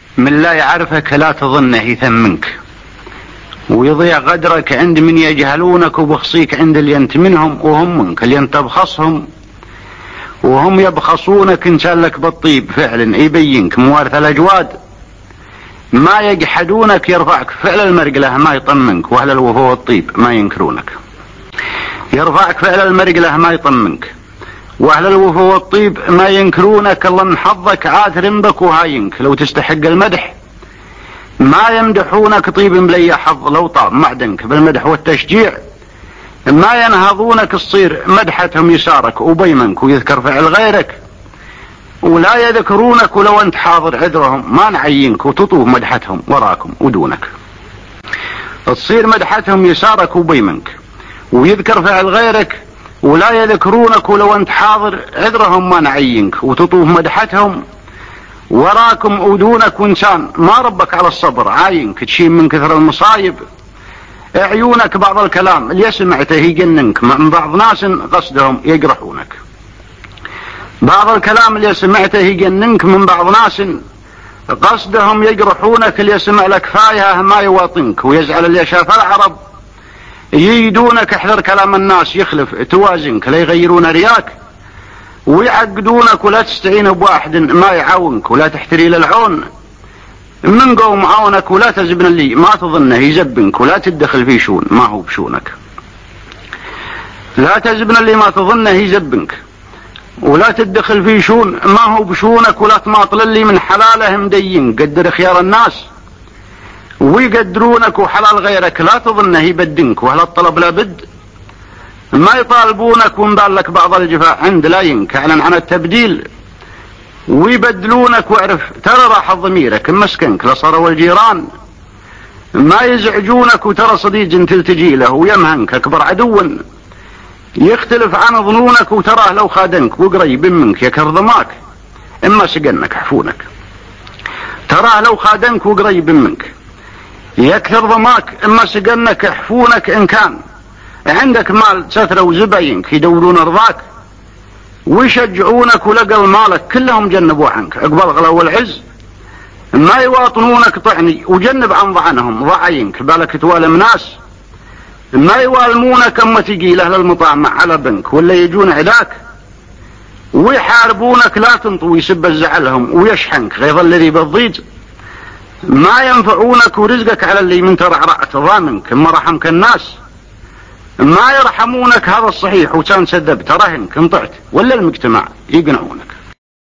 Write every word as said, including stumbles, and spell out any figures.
من لا يعرفك لا تظنه يثمنك، ويضيع قدرك عند من يجهلونك، وبخصيك عند اللي انت منهم وهم منك، اللي انت تبخصهم وهم يبخصونك. انسان لك بالطيب فعلا يبينك موارث الاجواد، ما يجحدونك يرفعك. فعل المرقله ما يطمنك، واهل الوفا والطيب ما ينكرونك. يرفعك فعل المرقله ما يطمنك، واهل الوفا والطيب ما ينكرونك. الله من حظك عاثر بك وهاينك، لو تستحق المدح ما يمدحونك. طيب بلي حظ لو طاب معدنك بالمدح والتشجيع، ما ينهضونك. الصير مدحتهم يسارك وبيمنك، ويذكر فعل غيرك ولا يذكرونك. ولو انت حاضر عذرهم ما نعينك، وتطوف مدحتهم وراكم ودونك. تصير مدحتهم يسارك وبيمنك، ويذكر فعل غيرك ولا يذكرونك. ولو انت حاضر عذرهم ما نعينك، وتطوف مدحتهم وراكم ودونك. وانسان ما ربك على الصبر عاينك، تشيم من كثر المصايب عيونك. بعض الكلام اللي سمعته يجننك، من بعض ناس قصدهم يجرحونك. بعض الكلام اللي سمعته يجننك من بعض ناس قصدهم يجرحونك. اللي يسمع لك فايهة ما يواطنك، ويزعل اللي شاف العرب ييدونك. احذر كلام الناس يخلف توازنك، لا يغيرون رياك ويعقدونك. ولا تستعين بواحد ما يعاونك، ولا تحتري للعون من قوم عونك. ولا تزبن اللي ما تظنه يزبنك، ولا تدخل في شون ما هو بشونك. لا تزبن اللي ما تظنه يزبنك، ولا تدخل في شون ما هو بشونك. ولا تماطل اللي من حلاله مدين، قدر خيار الناس ويقدرونك، وحلال غيرك لا تظنه يبدنك. واهل الطلب لابد ما يطالبونك، ومبال لك بعض الجفاء عند لا ينك اعلن عن التبديل ويبدلونك. واعرف ترى راح ضميرك مسكنك لصاروا الجيران ما يزعجونك. وترى صديق تلتجي له ويمهنك اكبر عدو يختلف عن ظنونك. وتراه لو خادنك وقريب منك يكر ضماك اما سقنك حفونك. تراه لو خادنك وقريب منك يكثر ضماك اما سقنك يحفونك. ان كان عندك مال سترة وزباينك يدورون رضاك ويشجعونك، ولقى مالك كلهم جنبوا عنك. عقب الغلا والعز ما يواطنونك طعني، وجنب عن ضعنهم ضعينك. بالك توالم ناس ما يوالمونك اما تجي له المطامع على بنك، ولا يجون عداك ويحاربونك. لا تنطوي يسب الزعلهم ويشحنك غيظ الذي بالضيج ما ينفعونك. ورزقك على اللي من ترعرعت ضامنك اما رحمك الناس ما يرحمونك. هذا الصحيح وكان سدبت رهنك انطعت، ولا المجتمع يقنعونك.